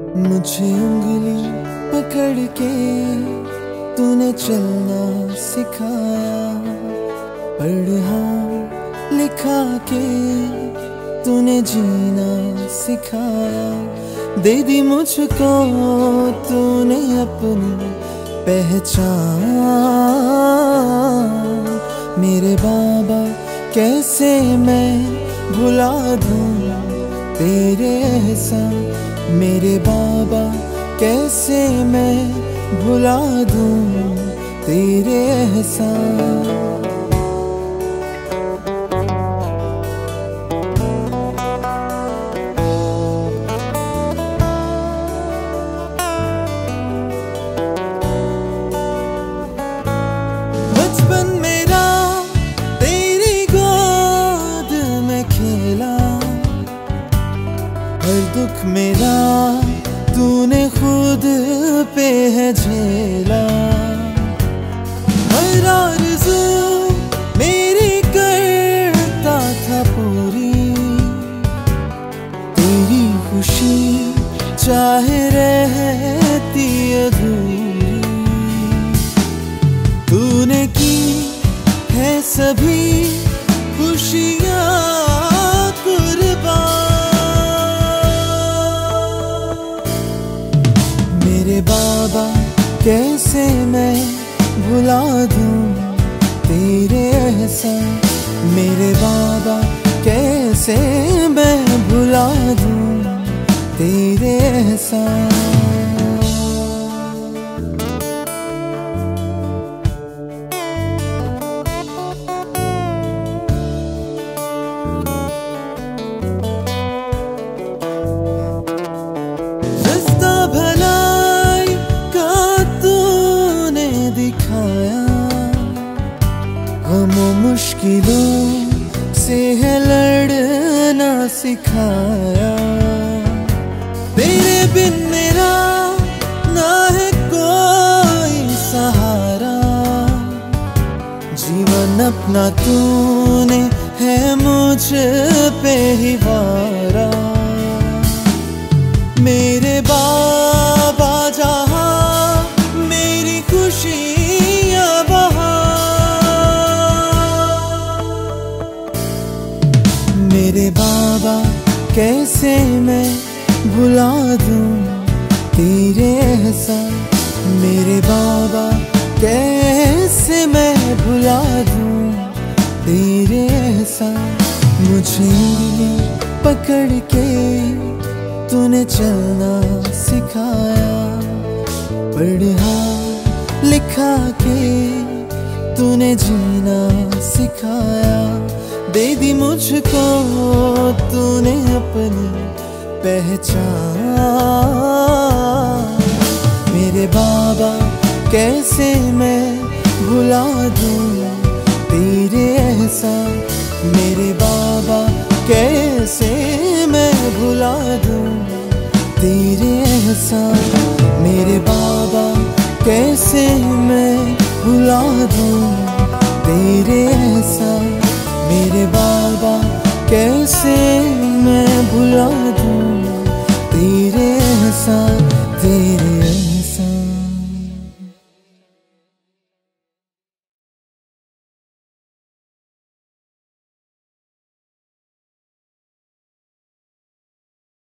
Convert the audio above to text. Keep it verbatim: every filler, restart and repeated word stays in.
मुझे उंगली पकड़ के तूने चलना सिखाया, पढ़ा लिखा के तूने जीना सिखाया। दे दी मुझको तूने अपनी पहचान। मेरे बाबा कैसे मैं भुला दूं तेरे एहसान। मेरे बाबा कैसे मैं भुला दूं तेरे एहसान। बचपन मेरा तेरी गोद में खेला, हर दुख मेरा तूने खुद पे है झेला। हर आरज़ू मेरी करता था पूरी, तेरी खुशी चाहे रहती अधूरी। तूने की है सभी खुशियाँ कुर्बान। मेरे बाबा कैसे मैं भुला दूं तेरे एहसान। मेरे बाबा कैसे मैं भुला दूं तेरे एहसान। गमों मुश्किलों से है लड़ना सिखाया। तेरे बिन मेरा ना है कोई सहारा, जीवन अपना तूने है मुझ पे ही वारा। मेरे बाबा जहां मेरी खुशियां बहा। मेरे बाबा कैसे मैं भुला दूं तेरे एहसान। मेरे बाबा कैसे मैं भुला दूं तेरे एहसान। मुझे पकड़ के तूने चलना सिखाया, पढ़ा लिखा के तूने जीना सिखाया। दे दी मुझको तूने अपनी पहचान। मेरे बाबा कैसे मैं भुला दूं तेरे एहसान। मेरे बाबा कैसे मैं भुला दूं तेरे एहसान। मेरे बाबा कैसे मैं भुला दूं तेरे एहसान। मेरे बाबा कैसे मैं भुला दूं तेरे एहसान।